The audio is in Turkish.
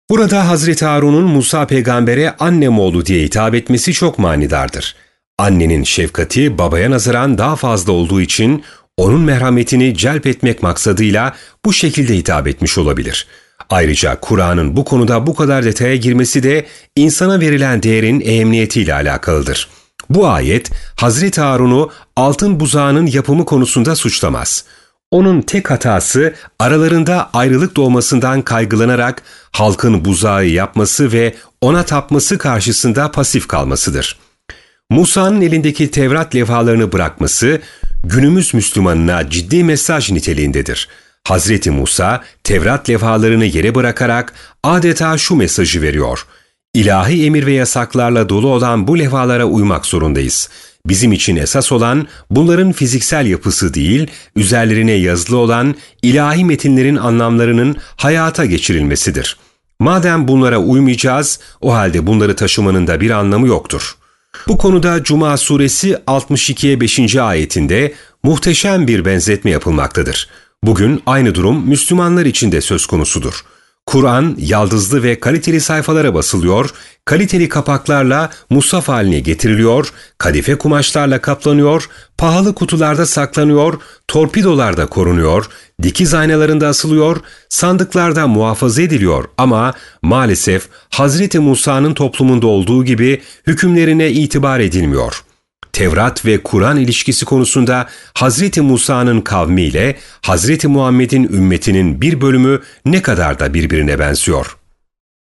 Burada Hazreti Harun'un Musa peygambere annem oğlu diye hitap etmesi çok manidardır. Annenin şefkati babaya nazaran daha fazla olduğu için onun merhametini celp etmek maksadıyla bu şekilde hitap etmiş olabilir. Ayrıca Kur'an'ın bu konuda bu kadar detaya girmesi de insana verilen değerin ehemmiyetiyle alakalıdır. Bu ayet Hazreti Harun'u altın buzağının yapımı konusunda suçlamaz. Onun tek hatası aralarında ayrılık doğmasından kaygılanarak halkın buzağı yapması ve ona tapması karşısında pasif kalmasıdır. Musa'nın elindeki Tevrat levhalarını bırakması günümüz Müslümanına ciddi mesaj niteliğindedir. Hazreti Musa Tevrat levhalarını yere bırakarak adeta şu mesajı veriyor: İlahi emir ve yasaklarla dolu olan bu levhalara uymak zorundayız. Bizim için esas olan bunların fiziksel yapısı değil, üzerlerine yazılı olan ilahi metinlerin anlamlarının hayata geçirilmesidir. Madem bunlara uymayacağız, o halde bunları taşımanın da bir anlamı yoktur. Bu konuda Cuma suresi 62'ye 5. ayetinde muhteşem bir benzetme yapılmaktadır. Bugün aynı durum Müslümanlar için de söz konusudur. Kur'an yaldızlı ve kaliteli sayfalara basılıyor, kaliteli kapaklarla mushaf haline getiriliyor, kadife kumaşlarla kaplanıyor, pahalı kutularda saklanıyor, torpidolarda korunuyor, dikiz aynalarında asılıyor, sandıklarda muhafaza ediliyor ama maalesef Hazreti Musa'nın toplumunda olduğu gibi hükümlerine itibar edilmiyor. Tevrat ve Kur'an ilişkisi konusunda Hazreti Musa'nın kavmiyle Hazreti Muhammed'in ümmetinin bir bölümü ne kadar da birbirine benziyor.